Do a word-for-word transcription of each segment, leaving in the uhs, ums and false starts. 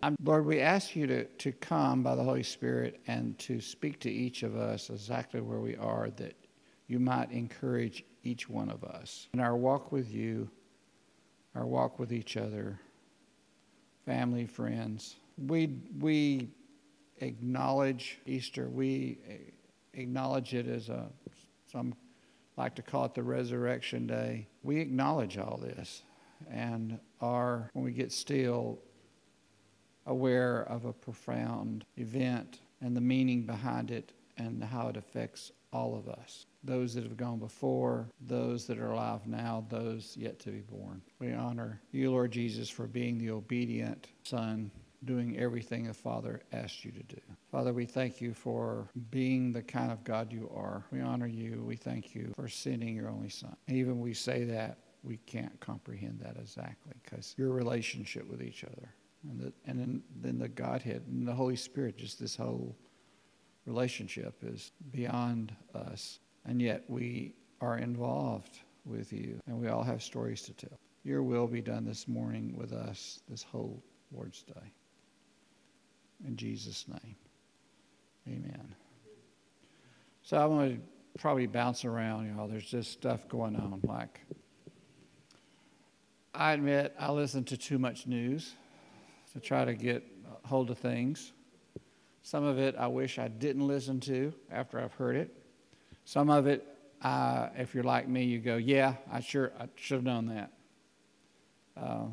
I'm, Lord, we ask you to, to come by the Holy Spirit and to speak to each of us exactly where we are, that you might encourage each one of us in our walk with you, our walk with each other, family, friends. We, we acknowledge Easter. We acknowledge it as a, some like to call it the Resurrection Day. We acknowledge all this and are, when we get still, aware of a profound event and the meaning behind it and how it affects all of us. Those that have gone before, those that are alive now, those yet to be born. We honor you, Lord Jesus, for being the obedient Son, doing everything the Father asked you to do. Father, we thank you for being the kind of God you are. We honor you. We thank you for sending your only Son. And even we say that, we can't comprehend that exactly because your relationship with each other. And, the, and then, then the Godhead and the Holy Spirit, just this whole relationship is beyond us. And yet we are involved with you, and we all have stories to tell. Your will be done this morning with us, this whole Lord's Day. In Jesus' name, amen. So I'm going to probably bounce around, y'all. There's just stuff going on. Like, I admit I listen to too much news to try to get a hold of things. Some of it I wish I didn't listen to after I've heard it. Some of it, uh, if you're like me, you go, yeah, I sure I should have known that. Uh,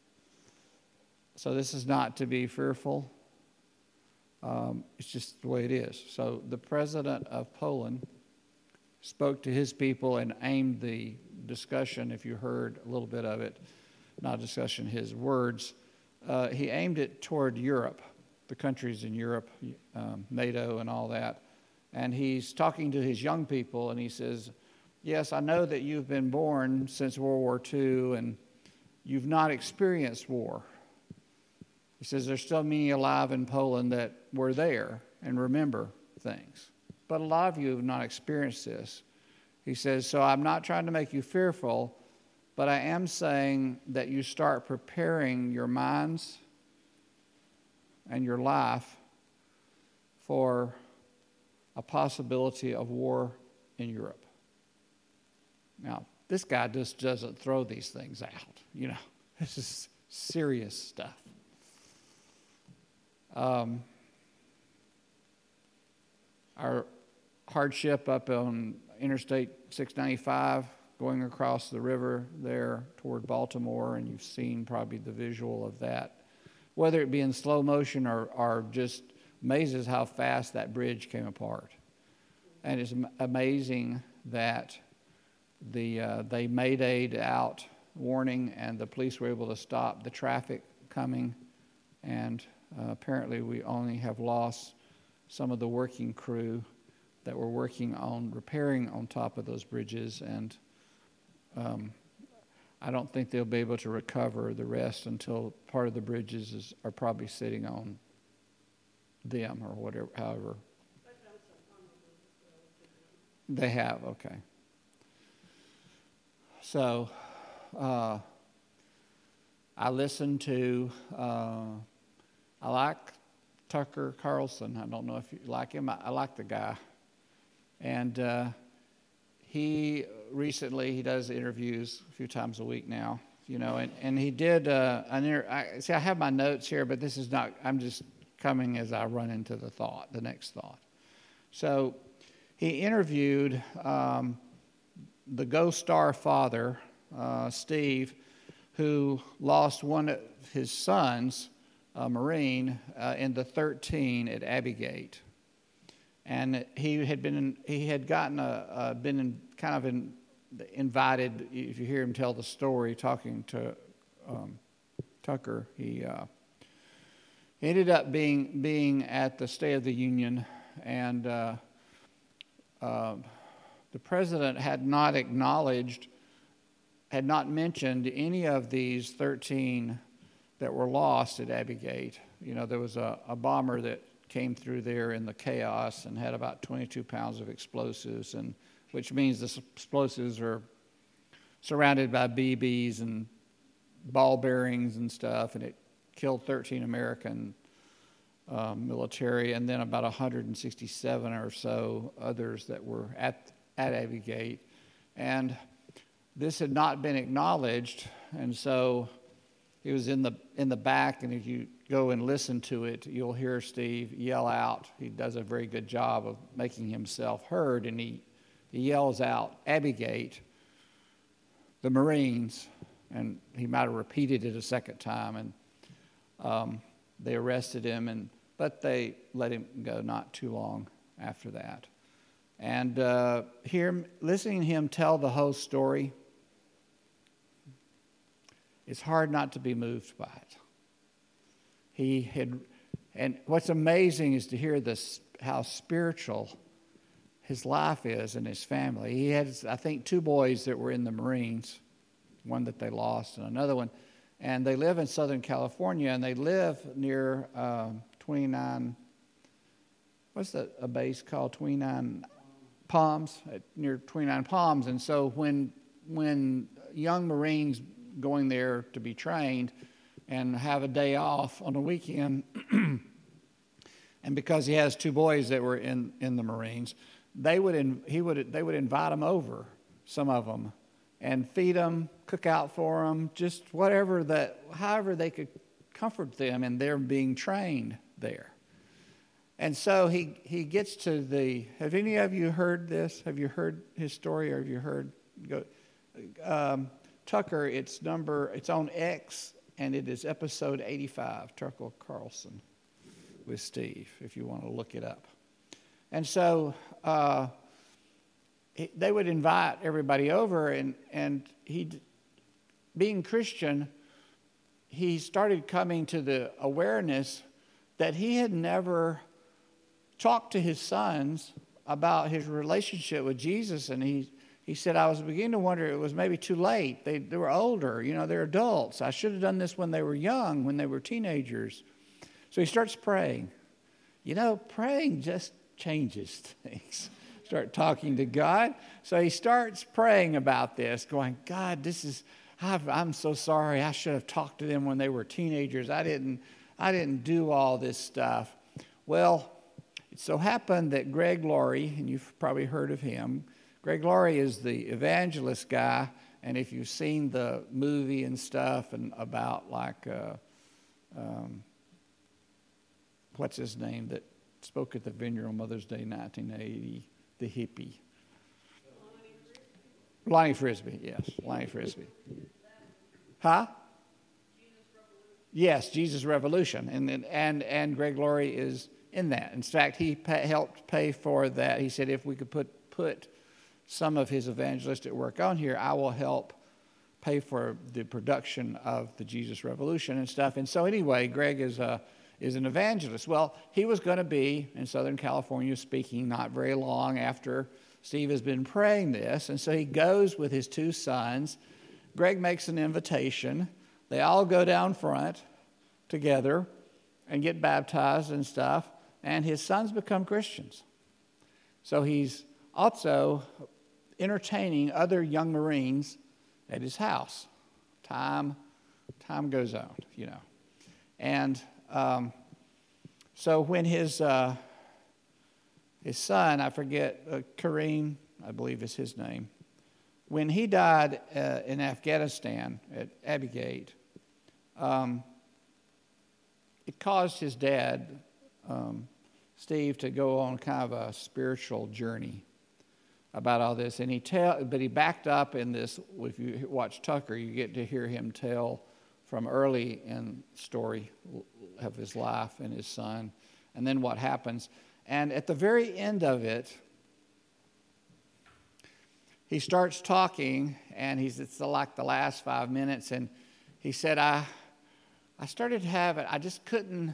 so this is not to be fearful. Um, it's just the way it is. So the president of Poland spoke to his people and aimed the discussion, if you heard a little bit of it, not discussion, his words, uh, he aimed it toward Europe, the countries in Europe, um, NATO and all that. And he's talking to his young people, and he says, yes, I know that you've been born since World War Two, and you've not experienced war. He says there's still many alive in Poland that were there and remember things. But a lot of you have not experienced this. He says, so I'm not trying to make you fearful, but I am saying that you start preparing your minds and your life for a possibility of war in Europe. Now, this guy just doesn't throw these things out. You know, this is serious stuff. Um, our hardship up on Interstate six ninety-five, going across the river there toward Baltimore, and you've seen probably the visual of that, whether it be in slow motion or, or just amazes how fast that bridge came apart. And it's amazing that the uh, they maydaid out warning, and the police were able to stop the traffic coming, and uh, apparently we only have lost some of the working crew that were working on repairing on top of those bridges, and um, I don't think they'll be able to recover the rest until part of the bridges is, are probably sitting on them or whatever, however. They have, okay. So uh, I listened to, uh, I like Tucker Carlson. I don't know if you like him. I, I like the guy. And uh, he recently, he does interviews a few times a week now, you know, and, and he did, uh, an inter- I, see, I have my notes here, but this is not, I'm just coming as I run into the thought, the next thought. So he interviewed um, the Ghost Star father, uh, Steve, who lost one of his sons, a Marine, uh, in the thirteen at Abbey Gate. And he had been, in, he had gotten a, uh, been in, kind of in, invited. If you hear him tell the story, talking to um, Tucker, he uh, ended up being being at the State of the Union, and uh, uh, the president had not acknowledged, had not mentioned any of these thirteen that were lost at Abbey Gate. You know, there was a, a bomber that came through there in the chaos and had about twenty-two pounds of explosives, and which means the explosives are surrounded by B Bs and ball bearings and stuff, and it killed thirteen American uh, military, and then about one hundred sixty-seven or so others that were at at Abbey Gate. And this had not been acknowledged, and so he was in the in the back, and if you go and listen to it, you'll hear Steve yell out. He does a very good job of making himself heard, and he, he yells out, Abbey Gate, the Marines, and he might have repeated it a second time, and um, they arrested him, and but they let him go not too long after that. And uh, hear, listening to him tell the whole story, it's hard not to be moved by it. He had, and what's amazing is to hear this, how spiritual his life is and his family. He had, I think, two boys that were in the Marines, one that they lost and another one. And they live in Southern California, and they live near um, twenty-nine, what's that, a base called? twenty-nine Palms, near twenty-nine Palms. And so when when young Marines going there to be trained and have a day off on a weekend, and because he has two boys that were in, in the Marines, they would in, he would they would invite them over, some of them, and feed them, cook out for them, just whatever that, however they could comfort them in their being trained there. And so he, he gets to the, have any of you heard this? Have you heard his story, or have you heard, go, um, Tucker, it's number, it's on X, and it is episode eighty-five, Tucker Carlson with Steve, if you want to look it up. And so uh, he, they would invite everybody over, and, and he, being Christian, he started coming to the awareness that he had never talked to his sons about his relationship with Jesus, and he he said, I was beginning to wonder, it was maybe too late. They they were older, you know, they're adults. I should have done this when they were young, when they were teenagers. So he starts praying. You know, praying just changes things. Start talking to God. So he starts praying about this, going, God, this is, I've, I'm so sorry. I should have talked to them when they were teenagers. I didn't, I didn't do all this stuff. Well, it so happened that Greg Laurie, and you've probably heard of him, Greg Laurie is the evangelist guy, and if you've seen the movie and stuff and about like, uh, um, what's his name that spoke at the Vineyard on Mother's Day nineteen eighty, the hippie. Lonnie Frisbee, yes, Lonnie Frisbee. Huh? Yes, Jesus Revolution, and and and Greg Laurie is in that. In fact, he pay, helped pay for that. He said, if we could put put some of his evangelistic work on here, I will help pay for the production of the Jesus Revolution and stuff. And so anyway, Greg is a is an evangelist. Well, he was going to be in Southern California speaking not very long after Steve has been praying this, and so he goes with his two sons. Greg makes an invitation. They all go down front together and get baptized and stuff, and his sons become Christians. So he's also entertaining other young Marines at his house. Time, time goes on, you know. And um, so when his uh, his son, I forget, uh, Kareem, I believe is his name, when he died uh, in Afghanistan at Abbey Gate, um, it caused his dad, um, Steve, to go on kind of a spiritual journey about all this. And he tell, but he backed up in this. If you watch Tucker, you get to hear him tell from early in the story of his life and his son, and then what happens. And at the very end of it, he starts talking, and he's it's like the last five minutes, and he said, I I started having, I just couldn't,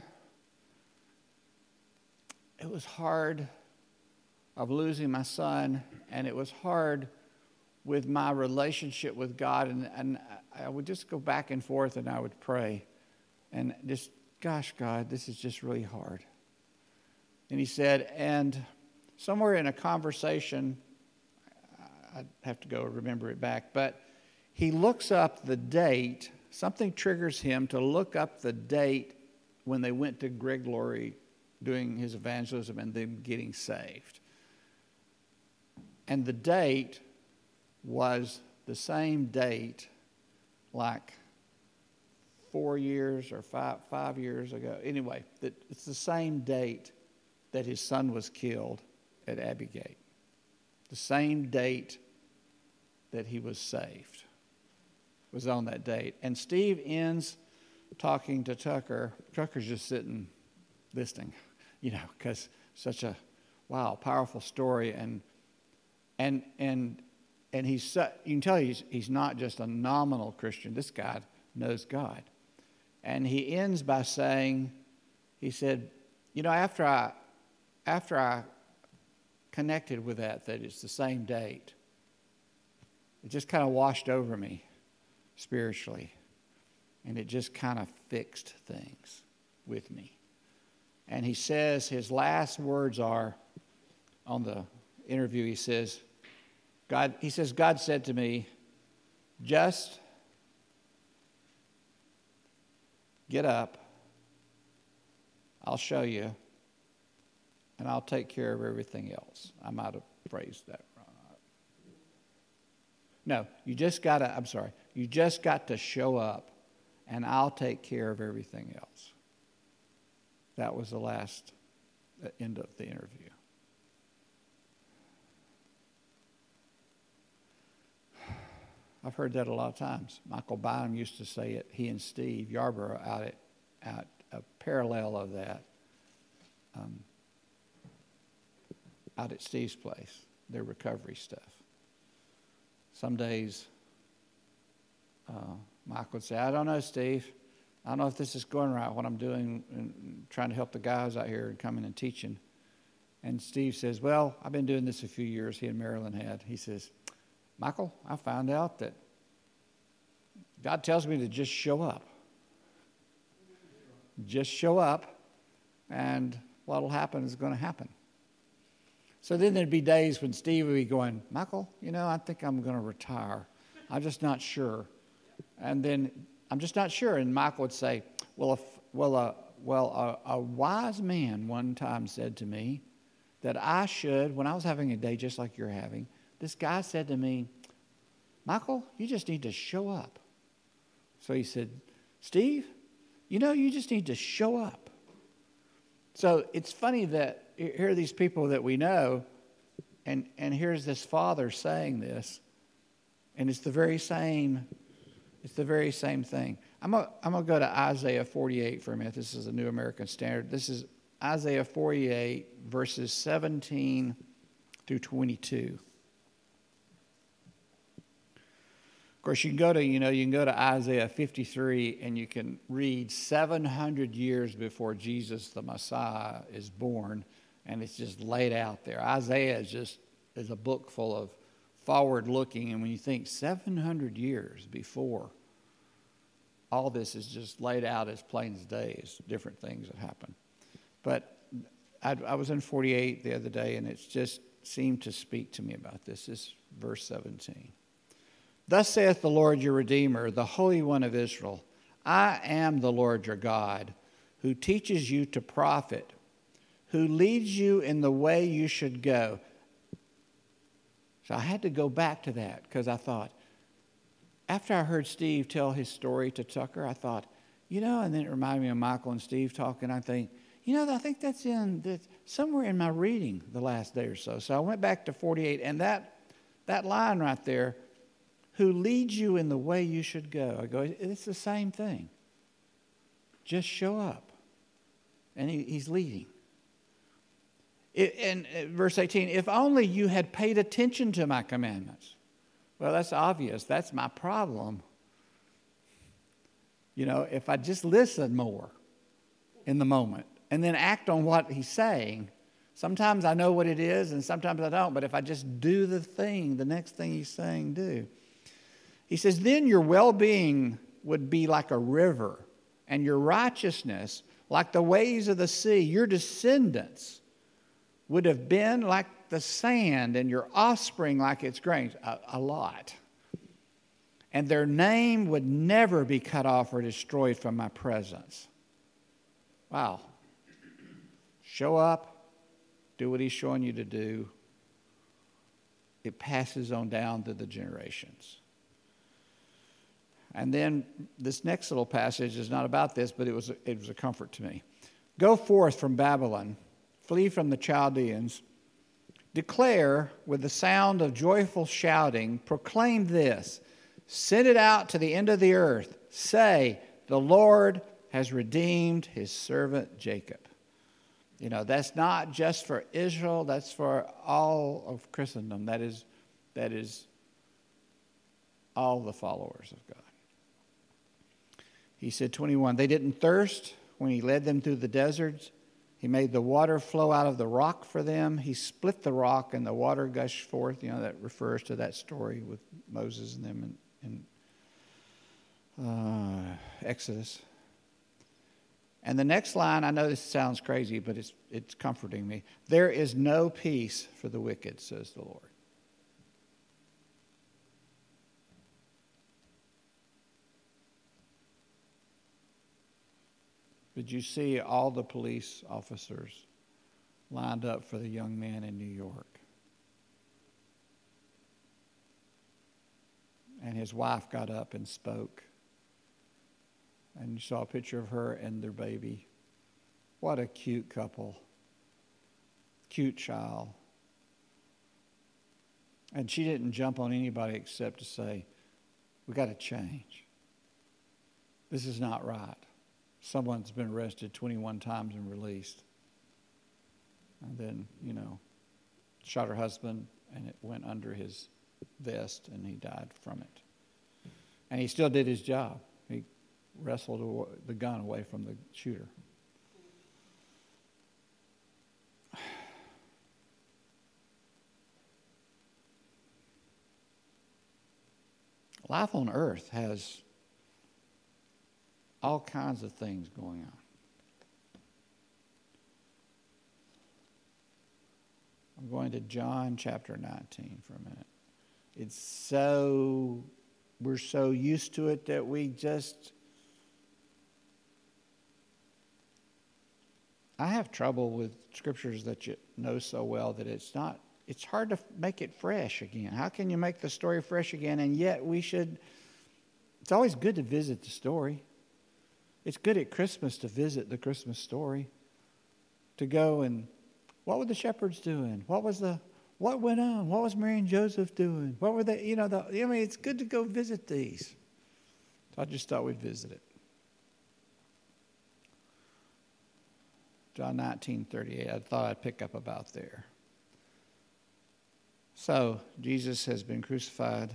it was hard of losing my son, and it was hard with my relationship with God, and, and I would just go back and forth, and I would pray, and just, gosh, God, this is just really hard. And he said, and somewhere in a conversation, I'd have to go remember it back, but he looks up the date, something triggers him to look up the date when they went to Greg Laurie doing his evangelism and them getting saved. And the date was the same date like four years or five, five years ago. Anyway, that it's the same date that his son was killed at Abbey Gate. The same date that he was saved was on that date. And Steve ends talking to Tucker. Tucker's just sitting listening, you know, because such a, wow, powerful story. And and and and he's, you can tell he's, he's not just a nominal Christian. This guy knows God. And he ends by saying, he said, you know, after I, after I connected with that, that it's the same date, it just kind of washed over me spiritually. And it just kind of fixed things with me. And he says, his last words are, on the interview, he says, God, he says, God said to me, just get up, I'll show you, and I'll take care of everything else. I might have phrased that wrong. No, you just got to, I'm sorry, you just got to show up, and I'll take care of everything else. That was the last the end of the interview. I've heard that a lot of times. Michael Bynum used to say it, he and Steve Yarborough out at, out a parallel of that, um, out at Steve's place, their recovery stuff. Some days, uh, Mike would say, I don't know, Steve. I don't know if this is going right, what I'm doing, and trying to help the guys out here and coming and teaching. And Steve says, well, I've been doing this a few years, he and Marilyn had. He says, Michael, I found out that God tells me to just show up. Just show up, and what'll happen is going to happen. So then there'd be days when Steve would be going, Michael, you know, I think I'm going to retire. I'm just not sure. And then I'm just not sure. And Michael would say, well, if, well, uh, well, a, a wise man one time said to me that I should, when I was having a day just like you're having, this guy said to me, Michael, you just need to show up. So he said, Steve, you know, you just need to show up. So it's funny that here are these people that we know, and, and here's this father saying this, and it's the very same, it's the very same thing. I'm going I'm to go to Isaiah forty-eight for a minute. This is a New American Standard. This is Isaiah forty-eight, verses seventeen through twenty-two. Of course, you can go to, you know, you can go to Isaiah fifty-three and you can read seven hundred years before Jesus, the Messiah, is born, and it's just laid out there. Isaiah is just is a book full of forward-looking, and when you think seven hundred years before, all this is just laid out as plain as day, as different things that happen. But I, I was in forty-eight the other day, and it's just seemed to speak to me about this. This is verse seventeen. Thus saith the Lord your Redeemer, the Holy One of Israel, I am the Lord your God, who teaches you to profit, who leads you in the way you should go. So I had to go back to that because I thought, after I heard Steve tell his story to Tucker, I thought, you know, and then it reminded me of Michael and Steve talking. I think, you know, I think that's in that somewhere in my reading the last day or so. So I went back to forty-eight, and that that line right there, who leads you in the way you should go. I go, it's the same thing. Just show up. And he, he's leading. It, and uh, verse eighteen, if only you had paid attention to my commandments. Well, that's obvious. That's my problem. You know, if I just listen more in the moment and then act on what he's saying, sometimes I know what it is and sometimes I don't. But if I just do the thing, the next thing he's saying, do. He says, then your well-being would be like a river, and your righteousness like the waves of the sea. Your descendants would have been like the sand, and your offspring like its grains. A, a lot. and their name would never be cut off or destroyed from my presence. Wow. Show up, do what he's showing you to do. It passes on down to the generations. And then this next little passage is not about this, but it was, a, it was a comfort to me. Go forth from Babylon, flee from the Chaldeans, declare with the sound of joyful shouting, proclaim this, send it out to the end of the earth, say, the Lord has redeemed his servant Jacob. You know, that's not just for Israel, that's for all of Christendom. That is, that is all the followers of God. He said, twenty-one, they didn't thirst when he led them through the deserts. He made the water flow out of the rock for them. He split the rock and the water gushed forth. You know, that refers to that story with Moses and them in, in uh, Exodus. And the next line, I know this sounds crazy, but it's it's comforting me. There is no peace for the wicked, says the Lord. Did you see all the police officers lined up for the young man in New York? And his wife got up and spoke. And you saw a picture of her and their baby. What a cute couple. Cute child. And she didn't jump on anybody except to say, we got to change. This is not right. Someone's been arrested twenty-one times and released. And then, you know, shot her husband and it went under his vest and he died from it. And he still did his job. He wrestled the gun away from the shooter. Life on earth has all kinds of things going on. I'm going to John chapter nineteen for a minute. It's so, we're so used to it that we just, I have trouble with scriptures that you know so well that it's not, it's hard to make it fresh again. How can you make the story fresh again? And yet we should, it's always good to visit the story. It's good at Christmas to visit the Christmas story. To go and, what were the shepherds doing? What was the, what went on? What was Mary and Joseph doing? What were they, you know, the, I mean, it's good to go visit these. So I just thought we'd visit it. John nineteen thirty-eight, I thought I'd pick up about there. So, Jesus has been crucified.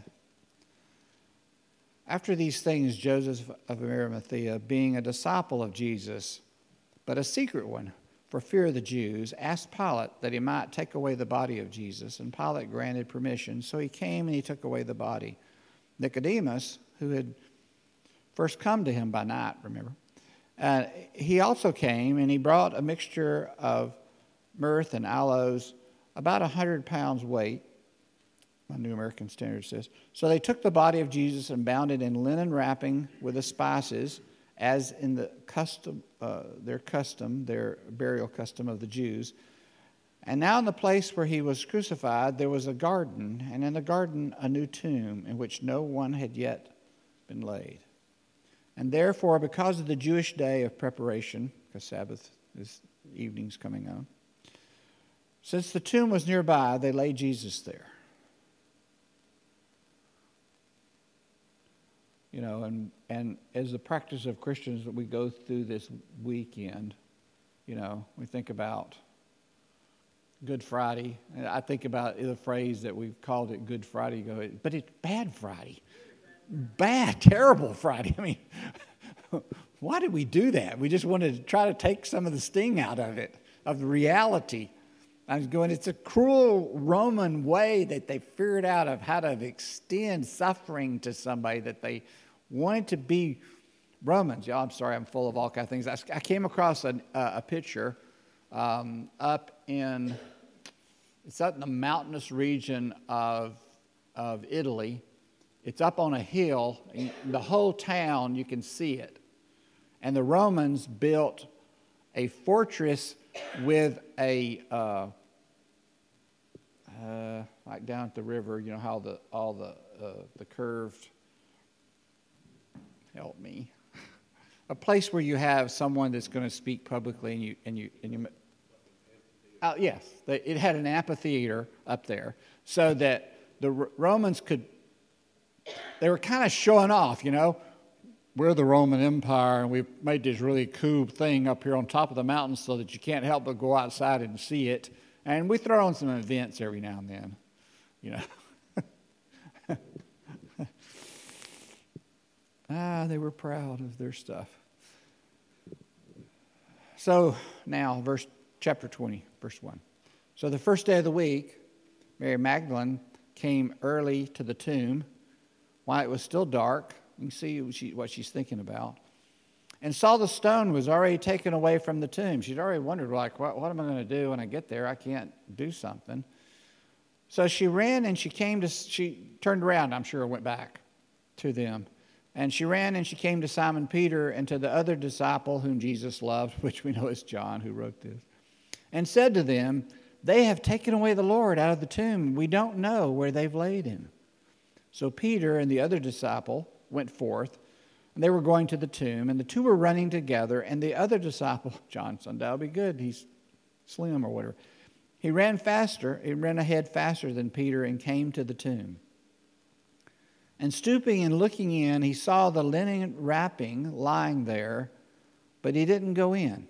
After these things, Joseph of Arimathea, being a disciple of Jesus, but a secret one, for fear of the Jews, asked Pilate that he might take away the body of Jesus, and Pilate granted permission. So he came and he took away the body. Nicodemus, who had first come to him by night, remember, uh, he also came, and he brought a mixture of myrrh and aloes, about a hundred pounds weight. My New American Standard says. So they took the body of Jesus and bound it in linen wrapping with the spices, as in the custom, uh, their custom, their burial custom of the Jews. And now in the place where he was crucified, there was a garden, and in the garden a new tomb in which no one had yet been laid. And therefore, because of the Jewish day of preparation, because Sabbath is evening's coming on, since the tomb was nearby, they laid Jesus there. You know, and, and as the practice of Christians that we go through this weekend, you know, we think about Good Friday. And I think about the phrase that we've called it Good Friday, go, but it's bad Friday. Bad, terrible Friday. I mean, why did we do that? We just wanted to try to take some of the sting out of it, of the reality. I was going, it's a cruel Roman way that they figured out of how to extend suffering to somebody that they wanted to be Romans. Yeah, I'm sorry, I'm full of all kinds of things. I, I came across a, a picture um, up in, it's up in the mountainous region of, of Italy, It's up on a hill. The whole town, you can see it. And the Romans built a fortress with a, uh, uh, like down at the river, you know how the all the uh, the curved, help me, a place where you have someone that's going to speak publicly, and you and you and you. Uh, yes, they, it had an amphitheater up there, so that the R- Romans could. They were kind of showing off, you know. We're the Roman Empire, and we've made this really cool thing up here on top of the mountain so that you can't help but go outside and see it. And we throw on some events every now and then, you know. ah, they were proud of their stuff. So now, verse chapter twenty, verse one. So the first day of the week, Mary Magdalene came early to the tomb while it was still dark. You can see what, she, what she's thinking about. And saw the stone was already taken away from the tomb. She'd already wondered, like, what, what am I going to do when I get there? I can't do something. So she ran and she came to, she turned around, I'm sure, went back to them. And she ran and she came to Simon Peter and to the other disciple whom Jesus loved, which we know is John who wrote this, and said to them, they have taken away the Lord out of the tomb. We don't know where they've laid him. So Peter and the other disciple went forth, and they were going to the tomb, and the two were running together, and the other disciple, John's undoubtedly good, he's slim or whatever, he ran faster, he ran ahead faster than Peter and came to the tomb. And stooping and looking in, he saw the linen wrapping lying there, but he didn't go in.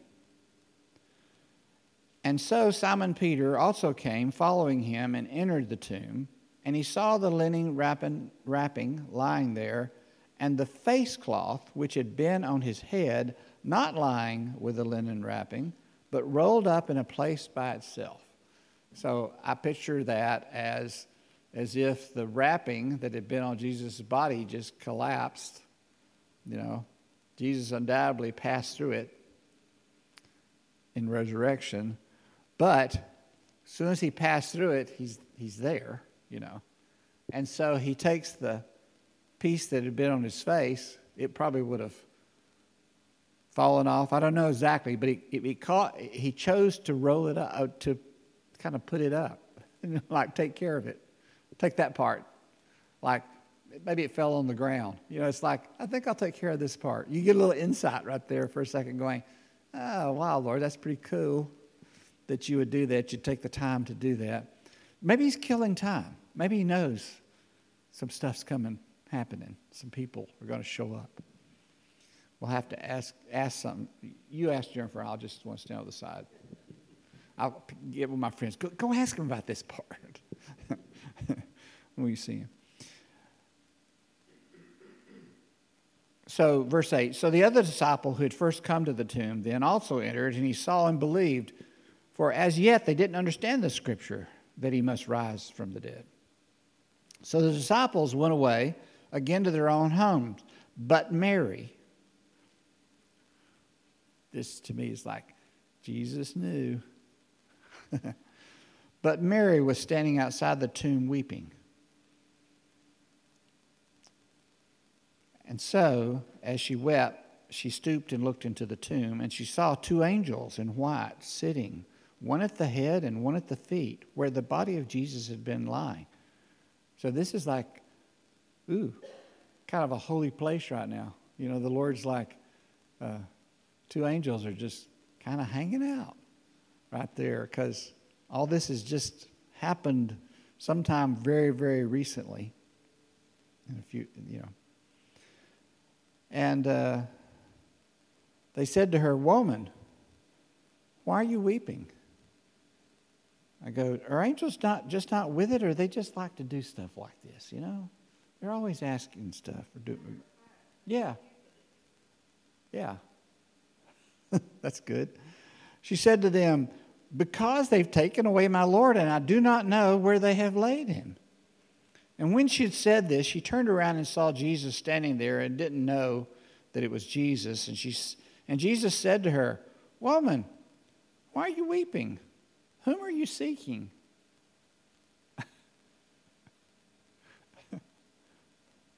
And so Simon Peter also came, following him, and entered the tomb, and he saw the linen wrapping, wrapping lying there, and the face cloth which had been on his head, not lying with the linen wrapping, but rolled up in a place by itself. So I picture that as, as if the wrapping that had been on Jesus' body just collapsed. You know, Jesus undoubtedly passed through it in resurrection, but as soon as he passed through it, he's he's there, you know. And so he takes the piece that had been on his face, it probably would have fallen off. I don't know exactly, but he, he, caught, he chose to roll it up, to kind of put it up, like take care of it. Take that part. Like maybe it fell on the ground. You know, it's like, I think I'll take care of this part. You get a little insight right there for a second going, oh, wow, Lord, that's pretty cool that you would do that. You'd take the time to do that. Maybe he's killing time. Maybe he knows some stuff's coming. Happening. Some people are going to show up. We'll have to ask ask something. You ask Jennifer. I'll just want to stand on the side. I'll get with my friends. Go, go ask him about this part when you see him. So, verse eight. So the other disciple who had first come to the tomb then also entered, and he saw and believed. For as yet they didn't understand the scripture that he must rise from the dead. So the disciples went away again to their own homes. But Mary, this to me is like, Jesus knew. But Mary was standing outside the tomb weeping. And so, as she wept, she stooped and looked into the tomb, and she saw two angels in white sitting, one at the head and one at the feet, where the body of Jesus had been lying. So this is like, ooh, kind of a holy place right now. You know, the Lord's like, uh, two angels are just kind of hanging out right there, because all this has just happened sometime very, very recently. In a few, you know. And uh, they said to her, woman, why are you weeping? I go, are angels not just not with it, or they just like to do stuff like this, you know? They're always asking stuff. Or do, yeah. Yeah. That's good. She said to them, because they've taken away my Lord, and I do not know where they have laid him. And when she had said this, she turned around and saw Jesus standing there and didn't know that it was Jesus. And she and Jesus said to her, woman, why are you weeping? Whom are you seeking?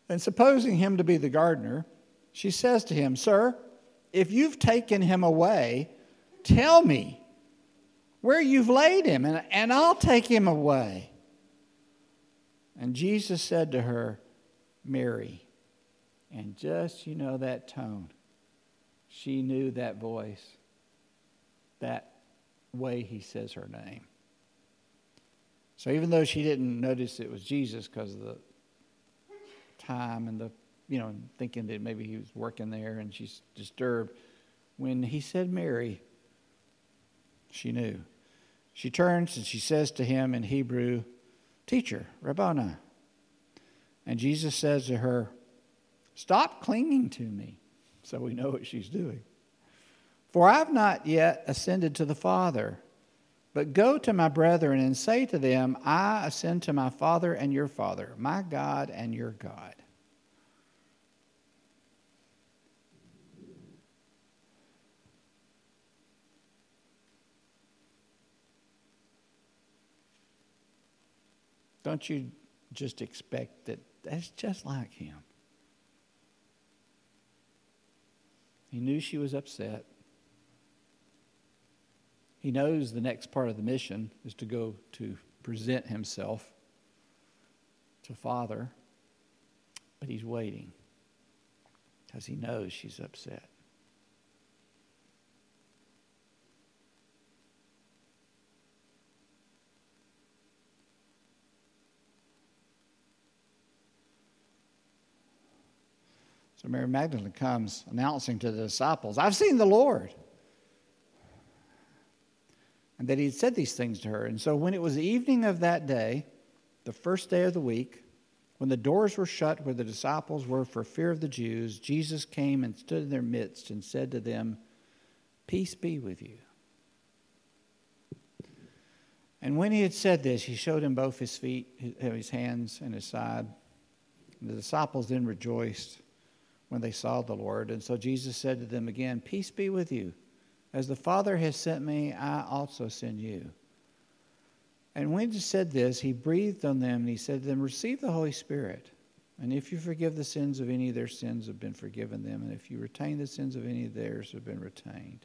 And supposing him to be the gardener, she says to him, Sir, if you've taken him away, tell me where you've laid him, and, and I'll take him away. And Jesus said to her, Mary. And just, you know, that tone. She knew that voice, that way he says her name. So even though she didn't notice it was Jesus because of the time and the, you know, thinking that maybe he was working there and she's disturbed, when he said Mary, she knew. She turns and she says to him in Hebrew, Teacher, Rabboni. And Jesus says to her, Stop clinging to me. So we know what she's doing. For I've not yet ascended to the Father, but go to my brethren and say to them, I ascend to my Father and your Father, my God and your God. Don't you just expect that that's just like him? He knew she was upset. He knows the next part of the mission is to go to present himself to Father, but he's waiting because he knows she's upset. So Mary Magdalene comes announcing to the disciples, I've seen the Lord. And that he had said these things to her. And so when it was the evening of that day, the first day of the week, when the doors were shut where the disciples were for fear of the Jews, Jesus came and stood in their midst and said to them, Peace be with you. And when he had said this, he showed him both his feet, his hands, and his side. And the disciples then rejoiced when they saw the Lord. And so Jesus said to them again, Peace be with you. As the Father has sent me, I also send you. And when he said this, he breathed on them and he said to them, Receive the Holy Spirit. And if you forgive the sins of any, their sins have been forgiven them. And if you retain the sins of any, theirs have been retained.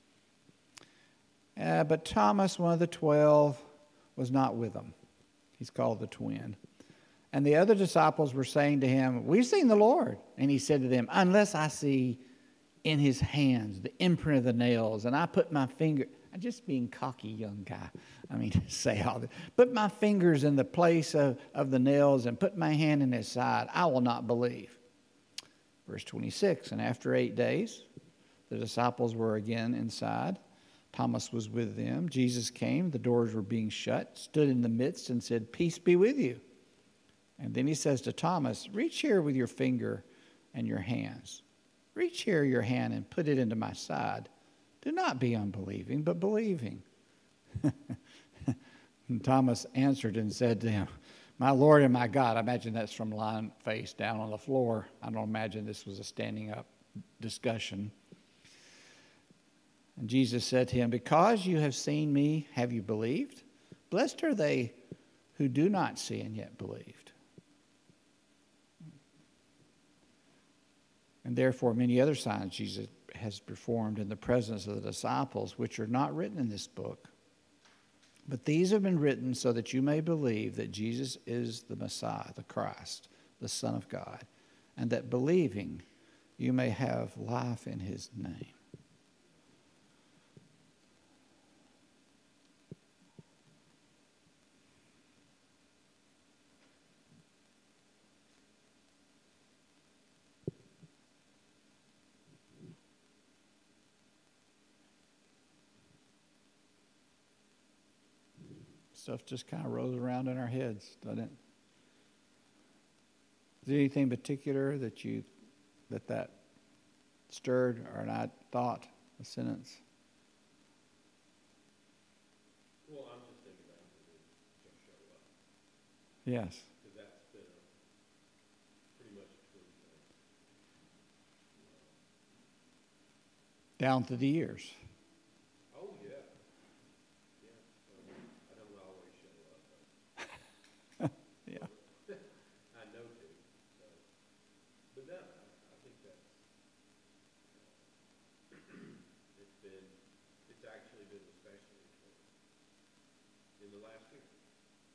Uh, but Thomas, one of the twelve, was not with them. He's called the twin. And the other disciples were saying to him, We've seen the Lord. And he said to them, Unless I see in his hands the imprint of the nails, and I put my finger, I'm just being cocky young guy. I mean, say all this. Put my fingers in the place of, of the nails and put my hand in his side, I will not believe. Verse twenty-six, and after eight days, the disciples were again inside. Thomas was with them. Jesus came, the doors were being shut, stood in the midst and said, Peace be with you. And then he says to Thomas, Reach here with your finger and your hands. Reach here your hand and put it into my side. Do not be unbelieving, but believing. And Thomas answered and said to him, My Lord and my God. I imagine that's from lying face down on the floor. I don't imagine this was a standing up discussion. And Jesus said to him, Because you have seen me, have you believed? Blessed are they who do not see and yet believed. And therefore many other signs Jesus has performed in the presence of the disciples, which are not written in this book. But these have been written so that you may believe that Jesus is the Messiah, the Christ, the Son of God, and that believing you may have life in his name. Stuff just kind of rolls around in our heads, doesn't it? Is there anything particular that you that that stirred or not thought, a sentence? Well, I'm just thinking about it just show up. Yes. Because that's been a, pretty much a true thing. Down through the years. Oh, yeah. Yeah. Um, I don't always show up, but Yeah. I know to. So.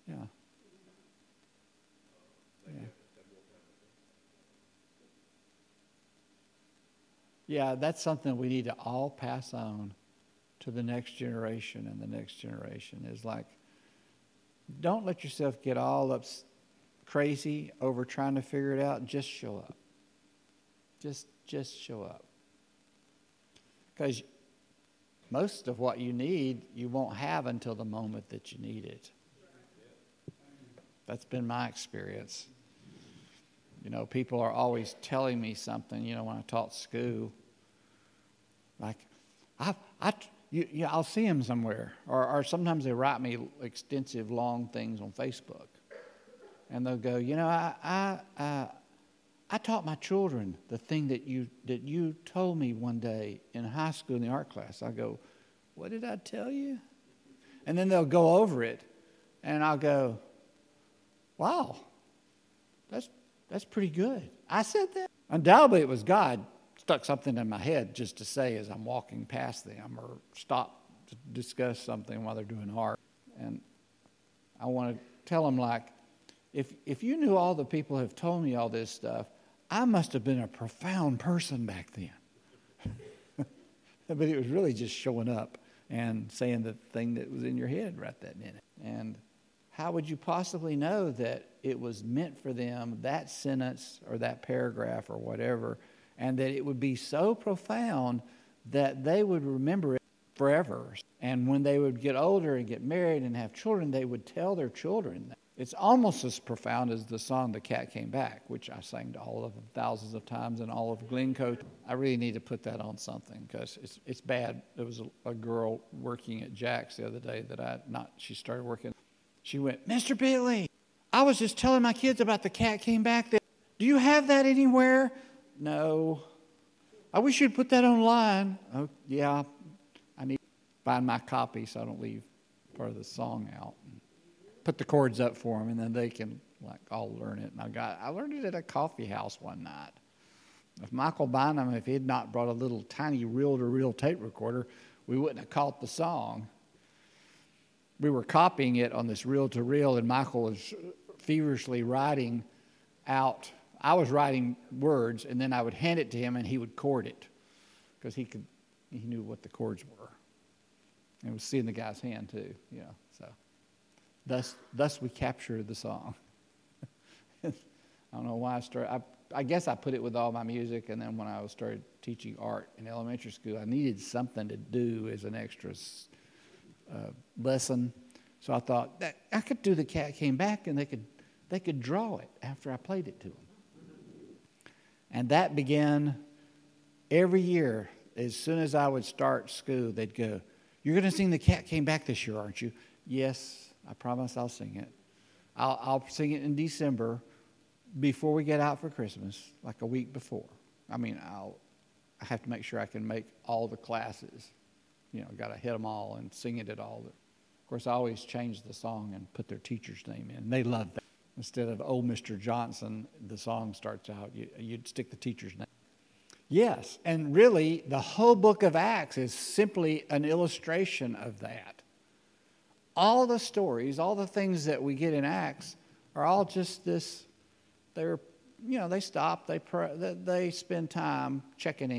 Yeah. Yeah. Yeah, that's something we need to all pass on to the next generation and the next generation is like, don't let yourself get all up crazy over trying to figure it out. Just show up. Just, just show up. Because most of what you need, you won't have until the moment that you need it. That's been my experience. You know, people are always telling me something, you know, when I taught school. Like, I, I, you, you, I'll see them somewhere. Or, or sometimes they write me extensive, long things on Facebook. And they'll go, you know, I, I, I, I taught my children the thing that you, that you told me one day in high school in the art class. I go, what did I tell you? And then they'll go over it. And I'll go, wow, that's that's pretty good. I said that. Undoubtedly, it was God stuck something in my head just to say as I'm walking past them or stop to discuss something while they're doing art. And I want to tell them, like, if if you knew all the people have told me all this stuff, I must have been a profound person back then. But it was really just showing up and saying the thing that was in your head right that minute. And how would you possibly know that it was meant for them, that sentence or that paragraph or whatever, and that it would be so profound that they would remember it forever? And when they would get older and get married and have children, they would tell their children that. It's almost as profound as the song "The Cat Came Back," which I sang to all of them thousands of times in all of Glencoe. I really need to put that on something because it's it's bad. There was a, a girl working at Jack's the other day that I not. She started working. She went, Mister Billy, I was just telling my kids about The Cat Came Back. There. Do you have that anywhere? No. I wish you'd put that online. Oh yeah, I need to find my copy so I don't leave part of the song out. Put the chords up for them, and then they can like all learn it. And I got I learned it at a coffee house one night. If Michael Bynum, if he had not brought a little tiny reel-to-reel tape recorder, we wouldn't have caught the song. We were copying it on this reel-to-reel, and Michael was feverishly writing out. I was writing words, and then I would hand it to him, and he would chord it because he could. He knew what the chords were. And it was seeing the guy's hand too, you know. So. Thus, thus we captured the song. I don't know why I started. I, I guess I put it with all my music, and then when I was started teaching art in elementary school, I needed something to do as an extra uh, lesson. So I thought that I could do "The Cat Came Back," and they could they could draw it after I played it to them. And that began every year. As soon as I would start school, they'd go, "You're going to sing "The Cat Came Back" this year, aren't you?" Yes. I promise I'll sing it. I'll, I'll sing it in December before we get out for Christmas, like a week before. I mean, I'll I have to make sure I can make all the classes. You know, got to hit them all and sing it at all. Of course, I always change the song and put their teacher's name in. They love that. Instead of "Old Mister Johnson," the song starts out, you, you'd stick the teacher's name. Yes, and really, the whole book of Acts is simply an illustration of that. All the stories, all the things that we get in Acts are all just this, they're, you know, they stop, they, pray, they spend time checking in.